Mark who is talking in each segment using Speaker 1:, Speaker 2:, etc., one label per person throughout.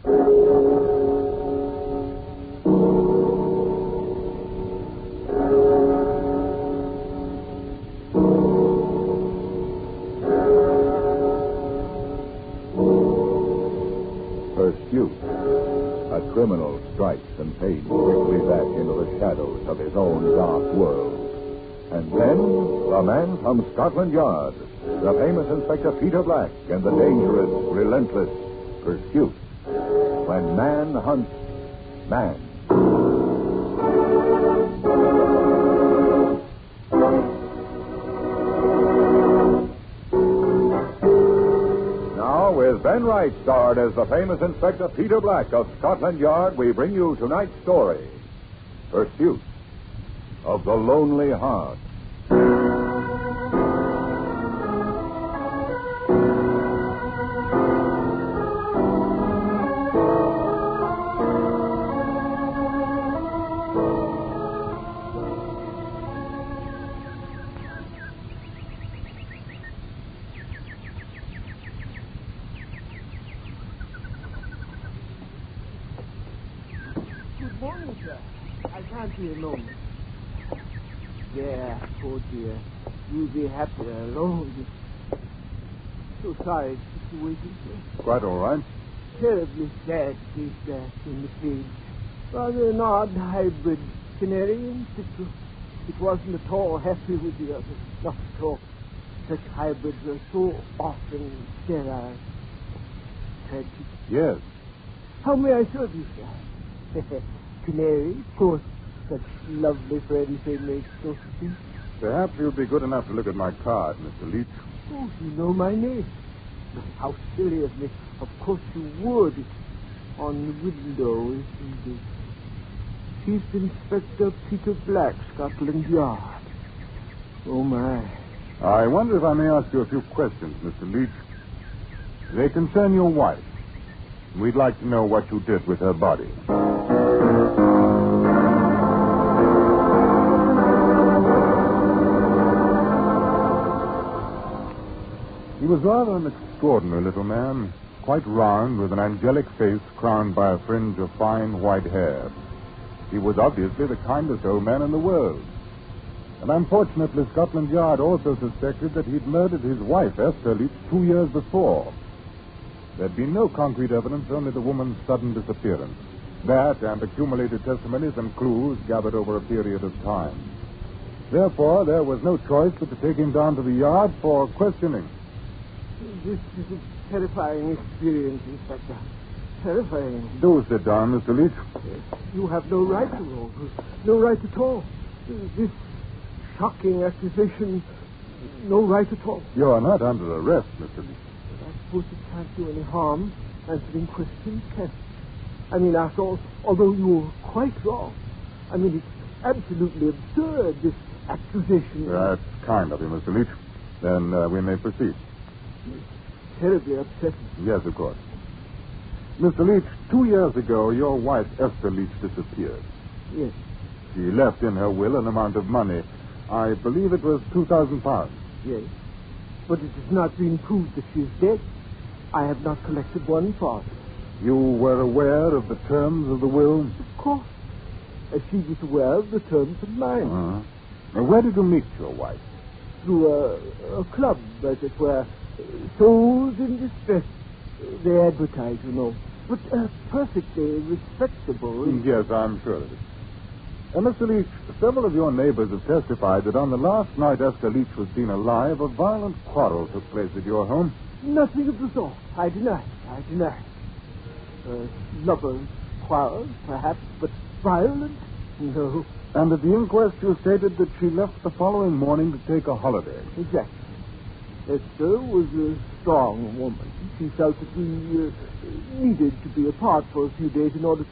Speaker 1: Pursuit. A criminal strikes and fades quickly back into the shadows of his own dark world. And then, the man from Scotland Yard, the famous Inspector Peter Black, and the dangerous, relentless Pursuit. When man hunts man. Now, with Ben Wright starred as the famous Inspector Peter Black of Scotland Yard, we bring you tonight's story, Pursuit of the Lonely Heart.
Speaker 2: Good morning, sir. I can't be alone. There, oh dear. You'll be happier alone. So sorry to keep you waiting, sir.
Speaker 1: Quite all right.
Speaker 2: Terribly sad case that in the cage. Rather an odd hybrid canary and citro. It wasn't at all happy with the others. Not at all. Such hybrids are so often sterile. Tragic.
Speaker 1: Yes.
Speaker 2: How may I serve you, sir? Canary, of course. Such lovely friends they make, so to speak.
Speaker 1: Perhaps you'll be good enough to look at my card, Mr. Leach.
Speaker 2: Oh, you know my name. How silly of me. Of course you would. It's on the window, isn't it? Chief Inspector Peter Black, Scotland Yard. Oh, my.
Speaker 1: I wonder if I may ask you a few questions, Mr. Leach. They concern your wife. We'd like to know what you did with her body. He was rather an extraordinary little man, quite round, with an angelic face crowned by a fringe of fine white hair. He was obviously the kindest old man in the world. And unfortunately, Scotland Yard also suspected that he'd murdered his wife, Esther Leach, 2 years before. There'd been no concrete evidence, only the woman's sudden disappearance. That and accumulated testimonies and clues gathered over a period of time. Therefore, there was no choice but to take him down to the yard for questioning.
Speaker 2: This is a terrifying experience, Inspector. Terrifying.
Speaker 1: Do sit down, Mr. Leach.
Speaker 2: You have no right to roll. No right at all. This shocking accusation, no right at all.
Speaker 1: You're not under arrest, Mr. Leach.
Speaker 2: But I suppose it can't do any harm answering questions, can it? I mean, after all, although you're quite wrong, I mean, it's absolutely absurd, this accusation.
Speaker 1: That's kind of you, Mr. Leach. Then we may proceed.
Speaker 2: Terribly upsetting.
Speaker 1: Yes, of course. Mr. Leach, 2 years ago, your wife, Esther Leach, disappeared.
Speaker 2: Yes.
Speaker 1: She left in her will an amount of money. I believe it was £2,000.
Speaker 2: Yes. But it has not been proved that she is dead. I have not collected one farthing.
Speaker 1: You were aware of the terms of the will?
Speaker 2: Of course. As she was aware of the terms of mine.
Speaker 1: Uh-huh. Now, where did you meet your wife?
Speaker 2: Through a club, as it were. Souls in distress. They advertise, you know. But perfectly respectable.
Speaker 1: Yes, I'm sure of it. Mr. Leach, several of your neighbors have testified that on the last night Esther Leach was seen alive, a violent quarrel took place at your home.
Speaker 2: Nothing of the sort. I deny it. Lovers quarrel, perhaps, but violent? No.
Speaker 1: And at the inquest you stated that she left the following morning to take a holiday.
Speaker 2: Exactly. Esther was a strong woman. She felt that we needed to be apart for a few days in order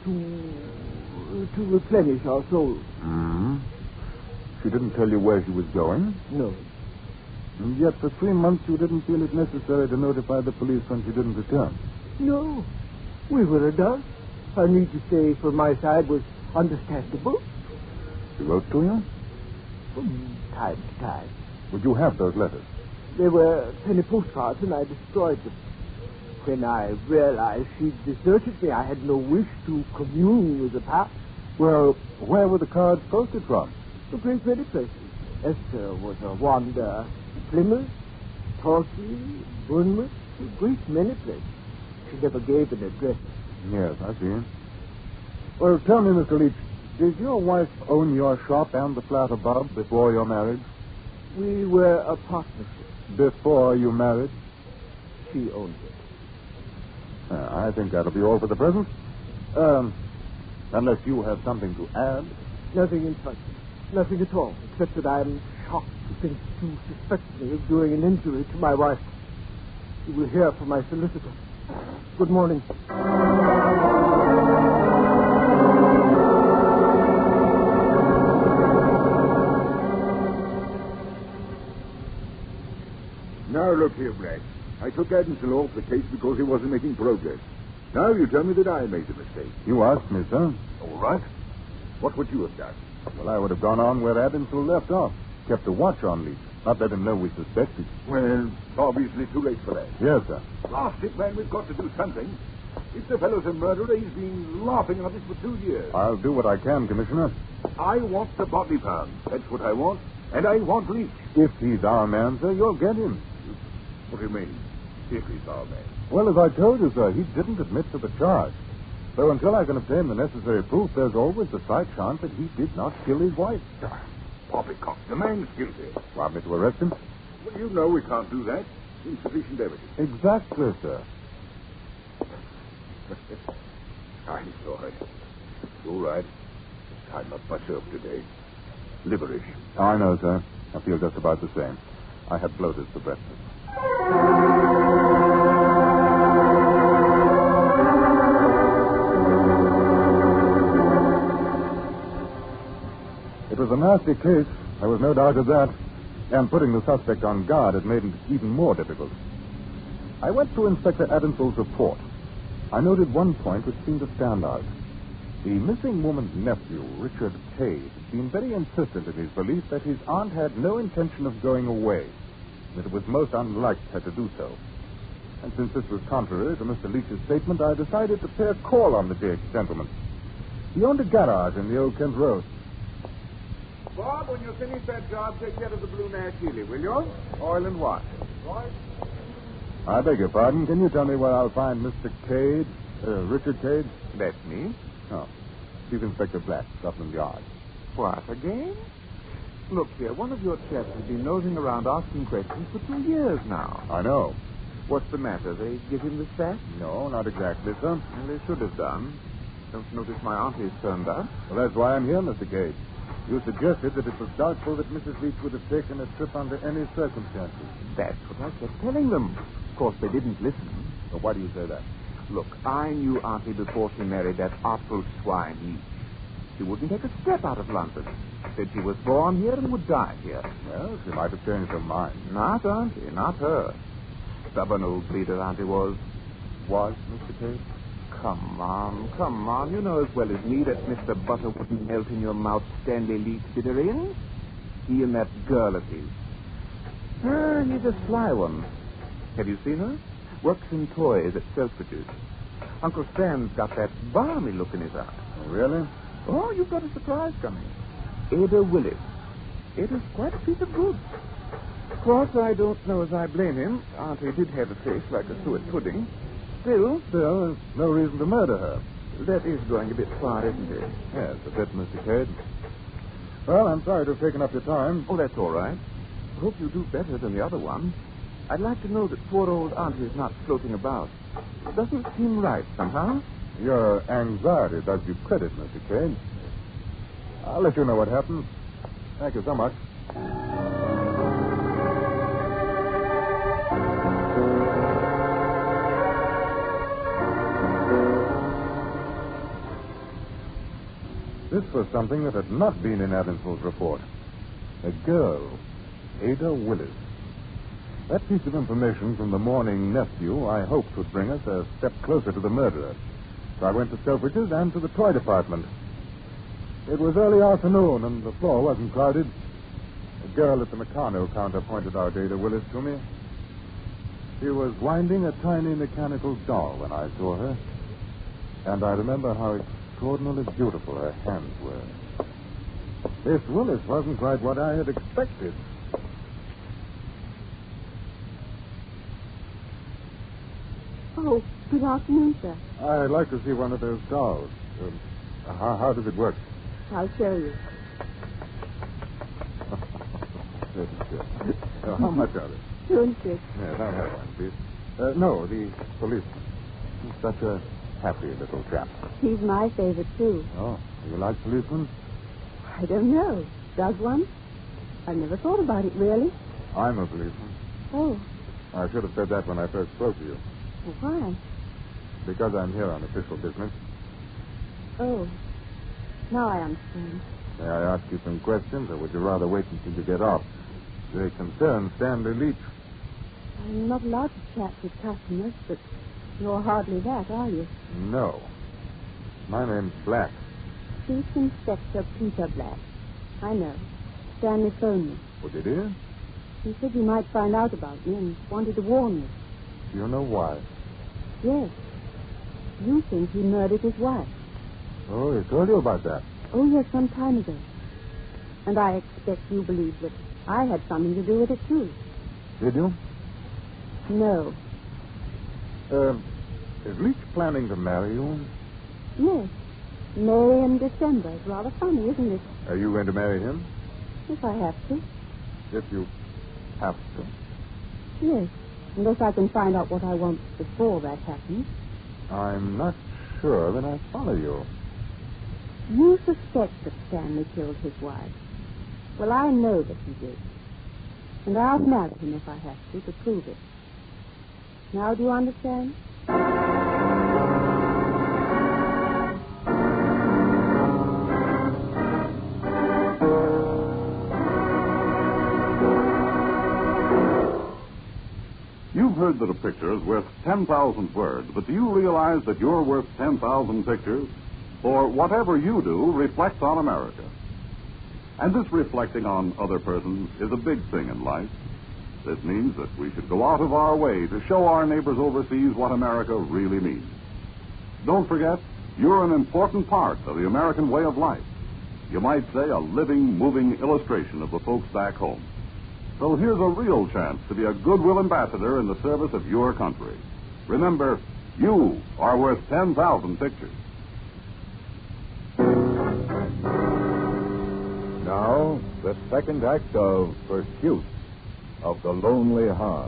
Speaker 2: to replenish our souls.
Speaker 1: Mm-hmm. She didn't tell you where she was going?
Speaker 2: No.
Speaker 1: And yet for 3 months you didn't feel it necessary to notify the police when she didn't return?
Speaker 2: No. We were adults. Her need to stay from my side was understandable.
Speaker 1: She wrote to you?
Speaker 2: From time to time.
Speaker 1: Would you have those letters?
Speaker 2: They were penny postcards, and I destroyed them. When I realized she'd deserted me, I had no wish to commune with the past.
Speaker 1: Well, where were the cards posted from?
Speaker 2: A great many places. Esther was a wanderer. Plymouth, Torquay, Bournemouth, a great many places. She never gave an address.
Speaker 1: Yes, I see. Well, tell me, Mr. Leach, did your wife own your shop and the flat above before your marriage?
Speaker 2: We were a partnership.
Speaker 1: Before you married?
Speaker 2: She owned it.
Speaker 1: I think that'll be all for the present. Unless you have something to add.
Speaker 2: Nothing in fact. Nothing at all, except that I am shocked to think you suspect me of doing an injury to my wife. You will hear from my solicitor. Good morning.
Speaker 3: Now, look here, Black. I took Adamson off the case because he wasn't making progress. Now you tell me that I made the mistake.
Speaker 1: You asked me, sir.
Speaker 3: All right. What would you have done?
Speaker 1: Well, I would have gone on where Adamson left off. Kept a watch on Leach. Not let him know we suspected.
Speaker 3: Well, it's obviously too late for that.
Speaker 1: Yes, sir.
Speaker 3: Blast it, man. We've got to do something. If the fellow's a murderer, he's been laughing at us for 2 years.
Speaker 1: I'll do what I can, Commissioner.
Speaker 3: I want the body found. That's what I want. And I want Leach.
Speaker 1: If he's our man, sir, you'll get him.
Speaker 3: What do you mean, if he's our man?
Speaker 1: Well, as I told you, sir, he didn't admit to the charge. So until I can obtain the necessary proof, there's always the slight chance that he did not kill his wife.
Speaker 3: Poppycock, the man's guilty.
Speaker 1: Want me to arrest him?
Speaker 3: Well, you know we can't do that. Insufficient evidence.
Speaker 1: Exactly, sir.
Speaker 3: I'm sorry. All right. I'm not myself today. Liverish.
Speaker 1: I know, sir. I feel just about the same. I had bloaters for breakfast. It was a nasty case. There was no doubt of that. And putting the suspect on guard had made it even more difficult. I went through Inspector Adamson's report. I noted one point which seemed to stand out. The missing woman's nephew, Richard Cade, had been very insistent in his belief that his aunt had no intention of going away, that it was most unlike her to do so. And since this was contrary to Mr. Leach's statement, I decided to pay a call on the gentleman. He owned a garage in the Old Kent Road.
Speaker 3: Bob, when you finish that job, take care of the Blue Nash Healy, will you?
Speaker 1: Oil and wash.
Speaker 3: Right.
Speaker 1: I beg your pardon. Can you tell me where I'll find Mr. Cade? Richard Cade?
Speaker 4: That's me.
Speaker 1: Oh. Chief Inspector Black, Scotland Yard.
Speaker 4: What, again? Look here, one of your chaps has been nosing around asking questions for 2 years now.
Speaker 1: I know.
Speaker 4: What's the matter? They give him the sack?
Speaker 1: No, not exactly, sir.
Speaker 4: Well, they should have done. Don't you notice my auntie's turned up?
Speaker 1: Well, that's why I'm here, Mr. Cade. You suggested that it was doubtful that Mrs. Leach would have taken a trip under any circumstances.
Speaker 4: That's what I kept telling them. Of course, they didn't listen.
Speaker 1: So why do you say that?
Speaker 4: Look, I knew Auntie before she married that artful swine Leach. She wouldn't take a step out of London. Said she was born here and would die here.
Speaker 1: Well, she might have changed her mind.
Speaker 4: Not Auntie, not her. Stubborn old bleeder Auntie was.
Speaker 1: Was, Mr. Cade?
Speaker 4: Come on. You know as well as me that Mr. Butter wouldn't melt in your mouth Stanley Leach did her in. He and that girl of his. He's a sly one. Have you seen her? Works in toys at Selfridge's. Uncle Stan's got that balmy look in his eye.
Speaker 1: Oh, really?
Speaker 4: Oh, you've got a surprise coming. Ada Willis. Ada's quite a piece of goods. Of course, I don't know as I blame him. Auntie did have a face like a suet pudding. Still,
Speaker 1: there's no reason to murder her.
Speaker 4: That is going a bit far, isn't it?
Speaker 1: Yes, a bit, Mr. Cade. Well, I'm sorry to have taken up your time.
Speaker 4: Oh, that's all right. I hope you do better than the other one. I'd like to know that poor old Auntie is not floating about. It doesn't seem right, somehow.
Speaker 1: Your anxiety does you credit, Mr. Cade. I'll let you know what happens. Thank you so much. This was something that had not been in Adamson's report. A girl, Ada Willis. That piece of information from the morning nephew I hoped would bring us a step closer to the murderer. So I went to Selfridge's and to the toy department. It was early afternoon, and the floor wasn't crowded. A girl at the Meccano counter pointed out Ada Willis to me. She was winding a tiny mechanical doll when I saw her. And I remember how extraordinarily beautiful her hands were. Miss Willis wasn't quite what I had expected.
Speaker 5: Oh, good afternoon, sir.
Speaker 1: I'd like to see one of those dolls. How does it work?
Speaker 5: I'll show you.
Speaker 1: How much are it?
Speaker 5: 2 and 6.
Speaker 1: Yes, I'll have one, please. No, the policeman. He's such a happy little chap.
Speaker 5: He's my favorite, too.
Speaker 1: Oh, you like policemen?
Speaker 5: I don't know. Does one? I've never thought about it, really.
Speaker 1: I'm a policeman.
Speaker 5: Oh,
Speaker 1: I should have said that when I first spoke to you.
Speaker 5: well, why?
Speaker 1: Because I'm here on official business.
Speaker 5: Oh, now I understand.
Speaker 1: May I ask you some questions, or would you rather wait until you get off? They concern Stanley Leach.
Speaker 5: I'm not allowed to chat with customers, but you're hardly that, are you?
Speaker 1: No. My name's Black.
Speaker 5: Chief Inspector Peter Black. I know. Stanley phoned me.
Speaker 1: Oh, did he?
Speaker 5: He said you might find out about me and wanted to warn me.
Speaker 1: Do you know why?
Speaker 5: Yes. You think he murdered his wife.
Speaker 1: Oh, he told you about that.
Speaker 5: Oh, yes, some time ago. And I expect you believe that I had something to do with it, too.
Speaker 1: Did you?
Speaker 5: No.
Speaker 1: Is Leach planning to marry you?
Speaker 5: Yes. May in December. It's rather funny, isn't it?
Speaker 1: Are you going to marry him?
Speaker 5: If I have to.
Speaker 1: If you have to.
Speaker 5: Yes. Unless I can find out what I want before that happens.
Speaker 1: I'm not sure that I follow you.
Speaker 5: You suspect that Stanley killed his wife. Well, I know that he did. And I'll marry him if I have to prove it. Now, do you understand?
Speaker 6: You've heard that a picture is worth 10,000 words, but do you realize that you're worth 10,000 pictures? For whatever you do reflects on America. And this reflecting on other persons is a big thing in life. This means that we should go out of our way to show our neighbors overseas what America really means. Don't forget, you're an important part of the American way of life. You might say a living, moving illustration of the folks back home. So here's a real chance to be a goodwill ambassador in the service of your country. Remember, you are worth 10,000 pictures.
Speaker 1: Now, the second act of Pursuit of the Lonely Heart.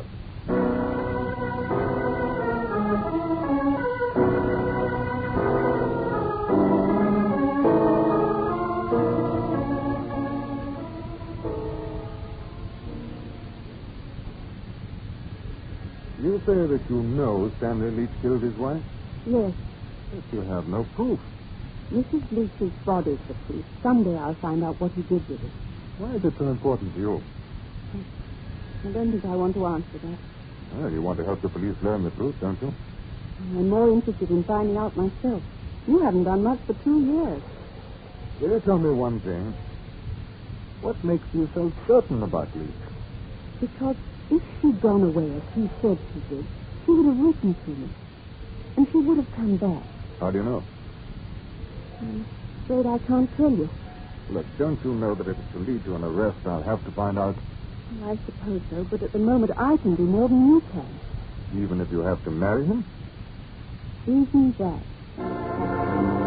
Speaker 1: You say that you know Stanley Leach killed his wife?
Speaker 5: Yes.
Speaker 1: But you have no proof.
Speaker 5: Mrs. Leach's body's the proof. Someday I'll find out what he did with it.
Speaker 1: Why is it so important to you?
Speaker 5: I don't think I want to answer that.
Speaker 1: Well, you want to help the police learn the truth, don't you?
Speaker 5: I'm more interested in finding out myself. You haven't done much for 2 years.
Speaker 1: Will you tell me one thing? What makes you so certain about Leach?
Speaker 5: Because if she'd gone away as he said she did, she would have written to me. And she would have come back.
Speaker 1: How do you know?
Speaker 5: I'm afraid I can't tell you.
Speaker 1: Look, don't you know that if it's to lead to an arrest, I'll have to find out,
Speaker 5: Well, I suppose so, but at the moment I can do more than you can.
Speaker 1: even if you have to marry him?
Speaker 5: Even that.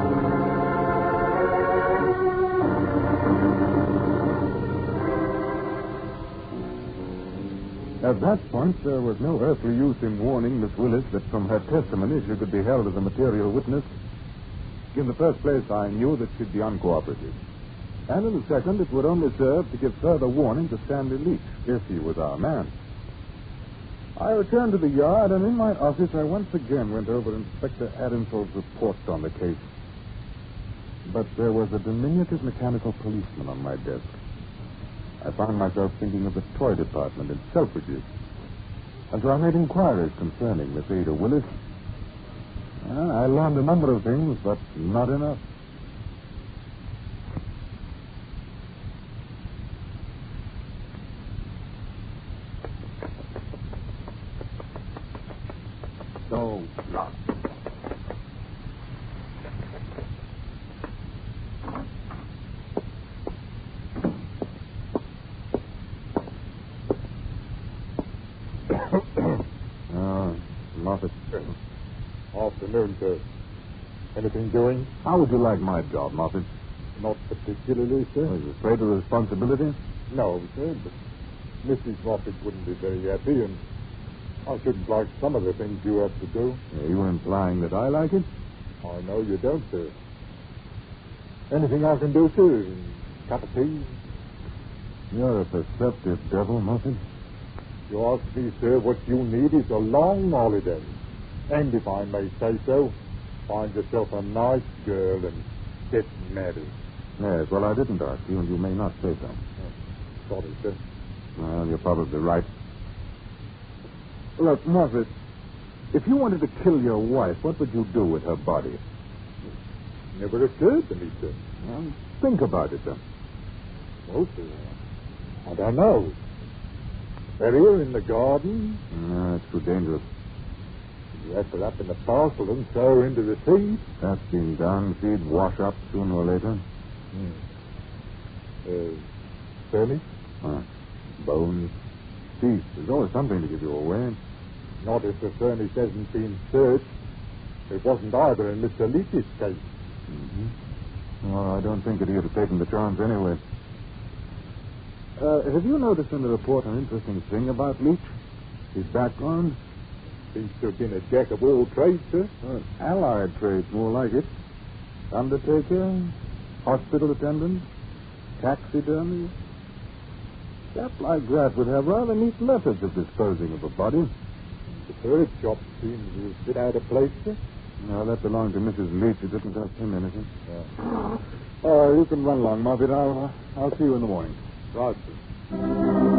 Speaker 1: At that point, there was no earthly use in warning Miss Willis that from her testimony she could be held as a material witness. In the first place, I knew that she'd be uncooperative. And in the second, it would only serve to give further warning to Stanley Leach, if he was our man. I returned to the yard, and in my office, I once again went over Inspector Adamsell's report on the case. But there was a diminutive mechanical policeman on my desk. I found myself thinking of the toy department in Selfridges. And so I made inquiries concerning Miss Ada Willis. I learned a number of things, but not enough.
Speaker 7: afternoon, sir. Anything doing?
Speaker 1: How would you like my job, Moffat?
Speaker 7: Not particularly, sir.
Speaker 1: Are you afraid of the responsibility?
Speaker 7: No, sir, but Mrs. Moffat wouldn't be very happy, and I shouldn't like some of the things you have to do.
Speaker 1: Are you implying that I like it?
Speaker 7: I know you don't, sir. Anything I can do, sir? Cup of tea?
Speaker 1: You're a perceptive devil, Moffat.
Speaker 7: You ask me, sir, what you need is a long holiday. And if I may say so, find yourself a nice girl and get married.
Speaker 1: Yes, well, I didn't ask you, and you may not say so.
Speaker 7: Sorry, sir.
Speaker 1: Well, you're probably right. Look, Moffat, if you wanted to kill your wife, what would you do with her body?
Speaker 7: Never occurred to me, sir.
Speaker 1: Well, think about it, then.
Speaker 7: Well, sir, I don't know. Bury her in the garden.
Speaker 1: No, it's too dangerous.
Speaker 7: Wrap her up in a parcel and throw her into the sea.
Speaker 1: That's been done. She'd wash up sooner or later.
Speaker 7: Furnace?
Speaker 1: Bones. Teeth. There's always something to give you away.
Speaker 7: Not if the furnace hasn't been searched. It wasn't either in Mr. Leach's case.
Speaker 1: Mm-hmm. Well, I don't think that he'd have taken the chance anyway. Have you noticed in the report an interesting thing about Leach? His background?
Speaker 7: Seems to have been a jack of all trades, sir.
Speaker 1: Allied trades, more like it. Undertaker, hospital attendant, taxidermy. A chap like that would have rather neat methods of disposing of a body.
Speaker 7: The third shop seems a bit out of place, sir.
Speaker 1: No, that belonged to Mrs. Leach. It didn't cost him anything. You can run along, Moffat. I'll see you in the morning.
Speaker 7: Right, sir.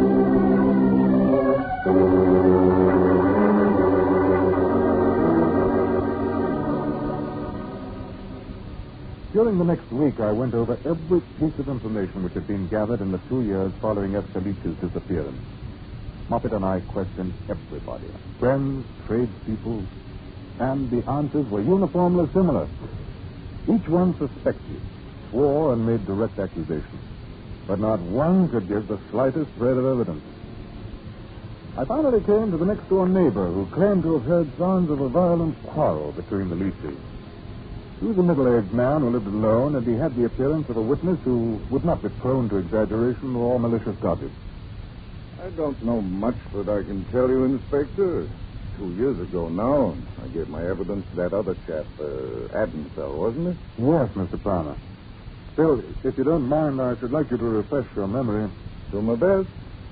Speaker 1: During the next week, I went over every piece of information which had been gathered in the 2 years following Esther Leach's disappearance. Moffat and I questioned everybody, friends, tradespeople, and the answers were uniformly similar. Each one suspected, swore, and made direct accusations. But not one could give the slightest thread of evidence. I finally came to the next-door neighbor who claimed to have heard sounds of a violent quarrel between the Leaches. He was a middle-aged man who lived alone, and he had the appearance of a witness who would not be prone to exaggeration or malicious gossip.
Speaker 3: I don't know much that I can tell you, Inspector. 2 years ago now, I gave my evidence to that other chap, Adamsell, wasn't it?
Speaker 1: Yes, Mr. Palmer. Still, if you don't mind, I should like you to refresh your memory.
Speaker 3: Do my best.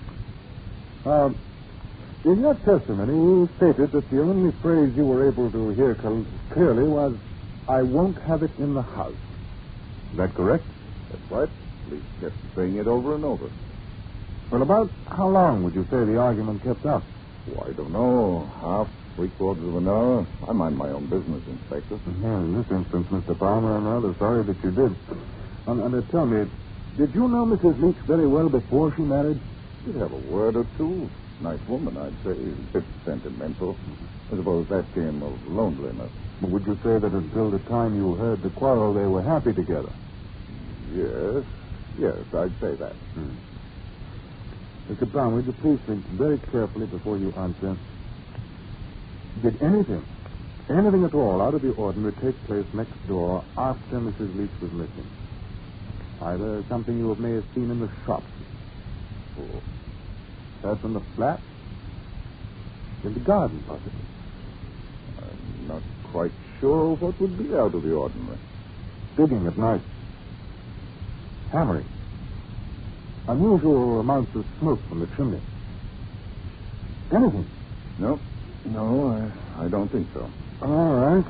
Speaker 1: In your testimony, you stated that the only phrase you were able to hear clearly was, "I won't have it in the house." Is that correct?
Speaker 3: That's right. Police kept saying it over and over.
Speaker 1: Well, about how long would you say the argument kept up?
Speaker 3: Oh, I don't know. Half, 3/4 of an hour. I mind my own business, Inspector.
Speaker 1: In this instance, Mr. Palmer, I'm rather sorry that you did. And tell me, did you know Mrs. Leach very well before she married?
Speaker 3: She'd have a word or two. Nice woman, I'd say. A bit sentimental. I suppose that came of loneliness.
Speaker 1: But would you say that until the time you heard the quarrel, they were happy together?
Speaker 3: Yes. Yes, I'd say that.
Speaker 1: Mr. Brown, would you please think very carefully before you answer? Did anything at all out of the ordinary take place next door after Mrs. Leach was missing? Either something you may have seen in the shop, or perhaps in the flat, in the garden, possibly.
Speaker 3: I'm not quite sure what would be out of the ordinary.
Speaker 1: Digging at night. Hammering. Unusual amounts of smoke from the chimney. Anything?
Speaker 3: No, I don't think so.
Speaker 1: All right.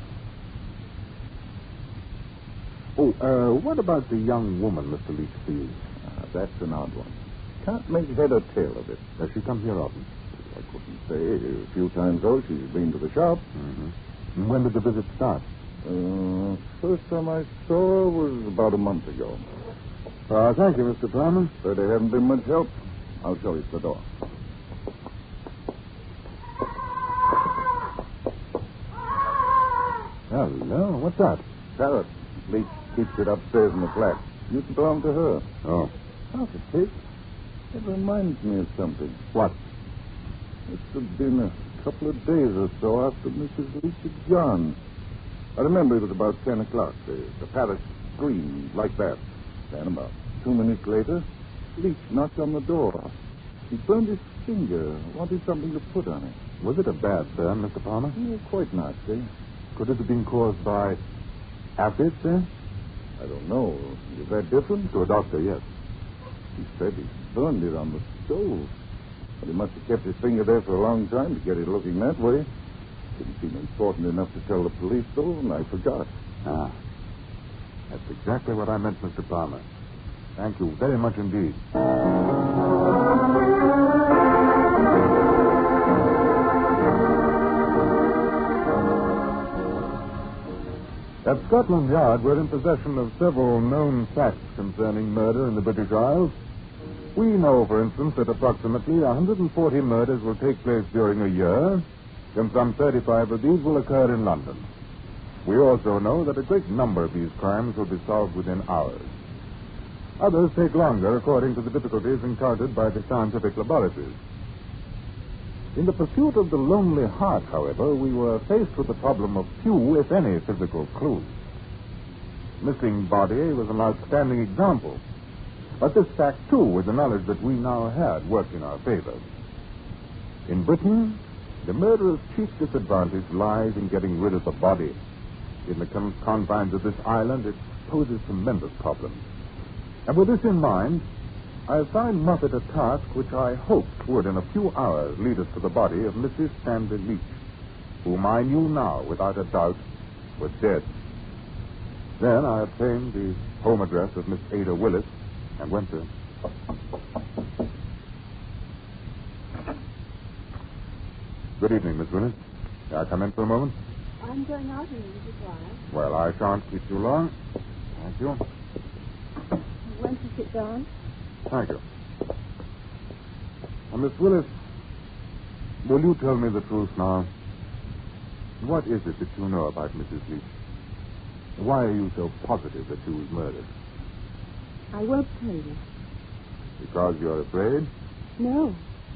Speaker 1: What about the young woman, Mr. Leach, please?
Speaker 3: That's an odd one. Can't make head or tail of it.
Speaker 1: Does she come here often?
Speaker 3: I couldn't say. A few times, though, she's been to the shop.
Speaker 1: Mm-hmm. And when did the visit start?
Speaker 3: First time I saw her was about a month ago.
Speaker 1: Thank you, Mr. Palmer.
Speaker 3: But they haven't been much help. I'll show you the door.
Speaker 1: Hello, what's that?
Speaker 3: Parrot. Leach keeps it upstairs in the flat. Used to belong to her.
Speaker 1: Oh.
Speaker 3: How's it, Pete? It reminds me of something.
Speaker 1: What?
Speaker 3: Must have been a couple of days or so after Mrs. Leach had gone. I remember it was about 10 o'clock. The parrot screamed like that. Then about 2 minutes later, Leach knocked on the door. He burned his finger, wanted something to put on it.
Speaker 1: Was it a bad burn, Mr. Palmer?
Speaker 3: No, quite not, sir.
Speaker 1: Could it have been caused by acid, sir?
Speaker 3: I don't know. Is that different?
Speaker 1: To a doctor, yes.
Speaker 3: He said he burned it on the stove. But he must have kept his finger there for a long time to get it looking that way. Didn't seem important enough to tell the police, though, and I forgot.
Speaker 1: Ah. That's exactly what I meant, Mr. Palmer. Thank you very much indeed. At Scotland Yard, we're in possession of several known facts concerning murder in the British Isles. We know, for instance, that approximately 140 murders will take place during a year, and some 35 of these will occur in London. We also know that a great number of these crimes will be solved within hours. Others take longer according to the difficulties encountered by the scientific laboratories. In the pursuit of the lonely heart, however, we were faced with the problem of few, if any, physical clues. Missing body was an outstanding example. But this fact, too, with the knowledge that we now had, worked in our favor. In Britain, the murderer's chief disadvantage lies in getting rid of the body. In the confines of this island, it poses tremendous problems. And with this in mind, I assigned Moffat a task which I hoped would, in a few hours, lead us to the body of Mrs. Stanley Leach, whom I knew now, without a doubt, was dead. Then I obtained the home address of Miss Ada Willis and went to... Good evening, Miss Willis. May I come in for a moment?
Speaker 5: I'm going out in a little while.
Speaker 1: Well, I shan't keep you long. Thank you.
Speaker 5: Won't you sit down?
Speaker 1: Thank you. Now, Miss Willis, will you tell me the truth now? What is it that you know about Mrs. Leach? Why are you so positive that she was murdered?
Speaker 5: I won't tell you.
Speaker 1: Because you're afraid?
Speaker 5: No.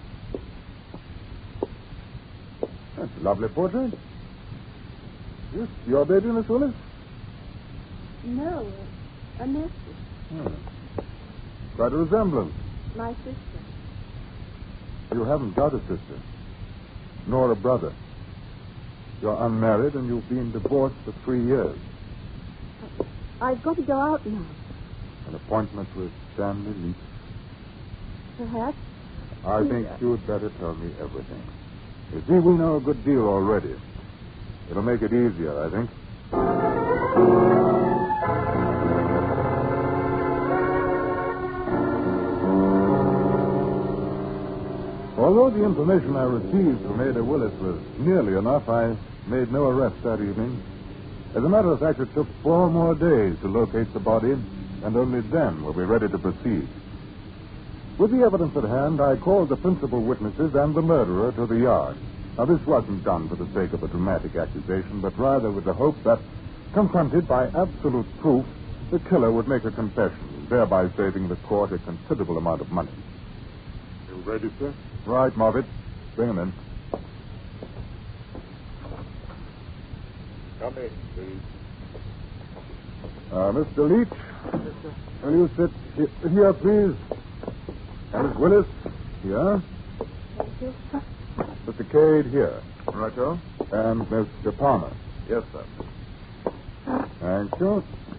Speaker 1: That's a lovely portrait. Yes, your baby, Miss Willis?
Speaker 5: No, a nephew.
Speaker 1: Quite a resemblance.
Speaker 5: My sister.
Speaker 1: You haven't got a sister, nor a brother. You're unmarried and you've been divorced for 3 years.
Speaker 5: I've got to go out now.
Speaker 1: An appointment with Stanley Leach.
Speaker 5: Perhaps.
Speaker 1: I think you'd better tell me everything. You see, we know a good deal already. It'll make it easier, I think. Although the information I received from Ada Willis was nearly enough, I made no arrest that evening. As a matter of fact, it took 4 more days to locate the body, and only then were we ready to proceed. With the evidence at hand, I called the principal witnesses and the murderer to the yard. Now, this wasn't done for the sake of a dramatic accusation, but rather with the hope that, confronted by absolute proof, the killer would make a confession, thereby saving the court a considerable amount of money.
Speaker 7: You ready, sir?
Speaker 1: Right, Moffat. Bring him in.
Speaker 7: Come in, please.
Speaker 1: Mr. Leach, will you sit here, please? And Miss Willis, here.
Speaker 5: Thank you.
Speaker 1: Mr. Cade, here.
Speaker 3: Righto?
Speaker 1: And Mr. Palmer.
Speaker 3: Yes, sir.
Speaker 1: Thank you.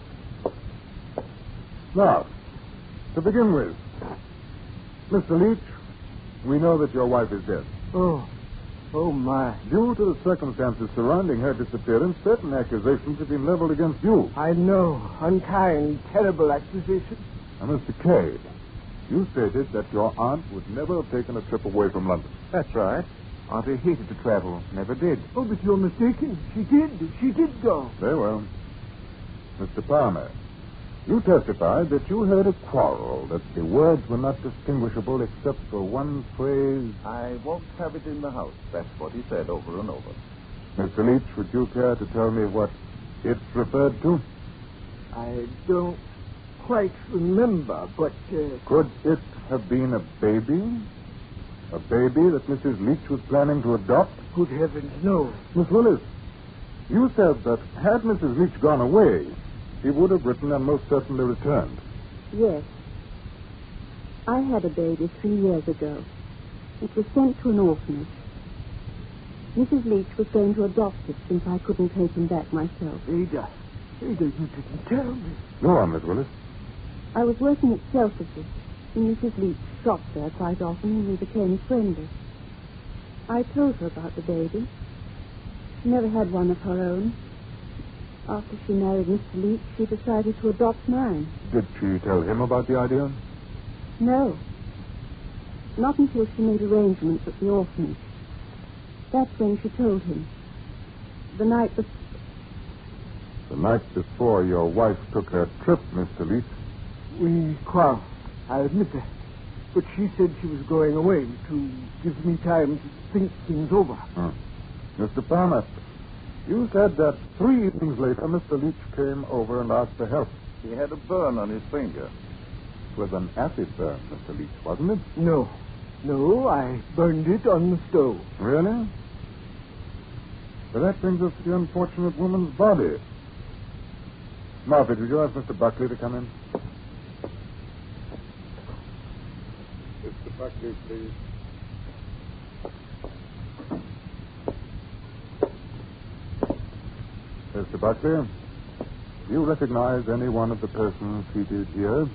Speaker 1: Now, to begin with, Mr. Leach, we know that your wife is dead.
Speaker 2: Oh, my.
Speaker 1: Due to the circumstances surrounding her disappearance, certain accusations have been leveled against you.
Speaker 2: I know. Unkind, terrible accusation.
Speaker 1: Now, Mr. Cade, you stated that your aunt would never have taken a trip away from London.
Speaker 4: That's right. Auntie hated to travel. Never did.
Speaker 2: Oh, but you're mistaken. She did. She did go.
Speaker 1: Very well. Mr. Palmer, you testified that you heard a quarrel, that the words were not distinguishable except for one phrase.
Speaker 3: I won't have it in the house. That's what he said over and over.
Speaker 1: Mr. Leach, would you care to tell me what it's referred to?
Speaker 2: I don't quite remember, but...
Speaker 1: Could it have been a baby? A baby that Mrs. Leach was planning to adopt?
Speaker 2: Good heavens, no.
Speaker 1: Miss Willis, you said that had Mrs. Leach gone away, she would have written and most certainly returned.
Speaker 5: Yes. I had a baby 3 years ago. It was sent to an orphanage. Mrs. Leach was going to adopt it since I couldn't take him back myself.
Speaker 2: Ada, you didn't tell me.
Speaker 1: Go on, Miss Willis.
Speaker 5: I was working at Selfridge's, and Mrs. Leach shopped there quite often, and we became friendly. I told her about the baby. She never had one of her own. After she married Mr. Leach, she decided to adopt mine.
Speaker 1: Did she tell him about the idea?
Speaker 5: No. Not until she made arrangements at the orphanage. That's when she told him. The night
Speaker 1: before your wife took her trip, Mr. Leach.
Speaker 2: We quarreled, I admit that. But she said she was going away to give me time to think things over.
Speaker 1: Mr. Palmer, you said that 3 evenings later, Mr. Leach came over and asked for help.
Speaker 3: He had a burn on his finger.
Speaker 1: It was an acid burn, Mr. Leach, wasn't it?
Speaker 2: No, I burned it on the stove.
Speaker 1: Really? Well, that brings us to the unfortunate woman's body. Martha, would you ask Mr. Buckley to come in? Mr. Buckley, please. Mr. Buckley, do you recognize any one of the persons seated here?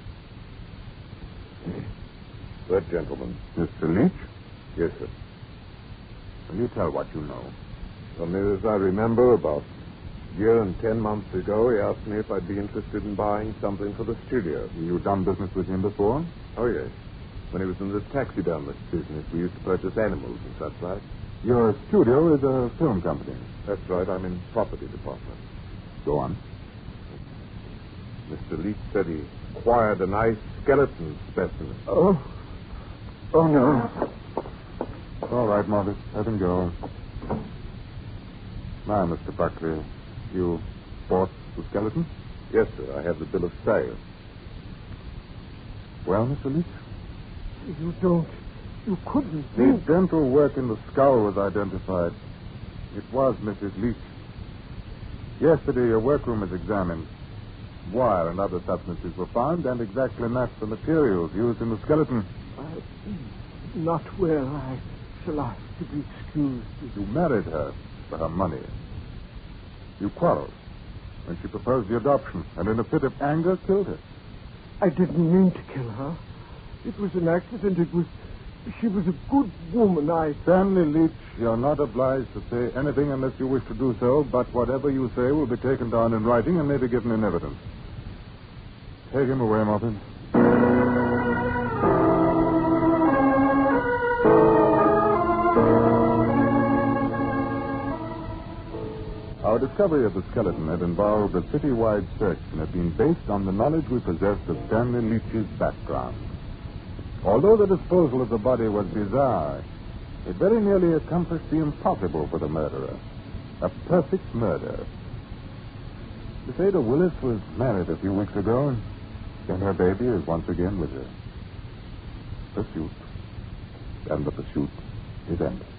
Speaker 3: That gentleman.
Speaker 1: Mr. Leach?
Speaker 3: Yes, sir.
Speaker 1: Will you tell what you know?
Speaker 3: As near as I remember, about a year and 10 months ago, he asked me if I'd be interested in buying something for the studio.
Speaker 1: You done business with him before?
Speaker 3: Oh, yes. When he was in the taxidermist business, we used to purchase animals and such like.
Speaker 1: Your studio is a film company.
Speaker 3: That's right. I'm in property department.
Speaker 1: Go on.
Speaker 3: Mr. Leach said he acquired a nice skeleton specimen.
Speaker 2: Oh, no.
Speaker 1: All right, Marcus. Let him go. Now, Mr. Buckley, you bought the skeleton?
Speaker 3: Yes, sir. I have the bill of sale.
Speaker 1: Well, Mr. Leach?
Speaker 2: You couldn't.
Speaker 1: The dental work in the skull was identified. It was Mrs. Leach. Yesterday, your workroom was examined. Wire and other substances were found, and exactly matched the materials used in the skeleton.
Speaker 2: Not well. I shall ask to be excused.
Speaker 1: You married her for her money. You quarreled when she proposed the adoption, and in a fit of anger, killed her.
Speaker 2: I didn't mean to kill her. It was an accident. She was a good woman.
Speaker 1: Stanley Leach, you're not obliged to say anything unless you wish to do so, but whatever you say will be taken down in writing and may be given in evidence. Take him away, Martin. Our discovery of the skeleton had involved a citywide search and had been based on the knowledge we possessed of Stanley Leach's background. Although the disposal of the body was bizarre, it very nearly accomplished the impossible for the murderer. A perfect murder. Miss Ada Willis was married a few weeks ago, and her baby is once again with her. Pursuit. And the pursuit is ended.